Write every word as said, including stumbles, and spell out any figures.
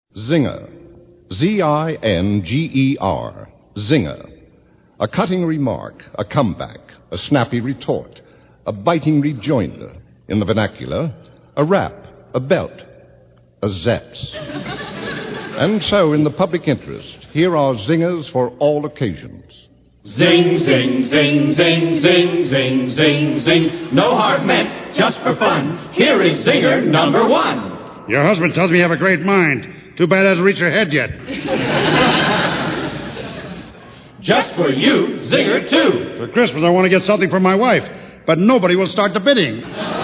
Zinger. Z I N G E R. Zinger. A cutting remark, a comeback, a snappy retort, a biting rejoinder. In the vernacular, a rap, a belt, a zaps. And so, in the public interest, here are zingers for all occasions. Zing, zing, zing, zing, zing, zing, zing, zing. No harm meant, just for fun. Here is zinger number one. Your husband tells me you have a great mind. Too bad it hasn't reached your head yet. Just for you, zinger two. For Christmas, I want to get something for my wife, but nobody will start the bidding.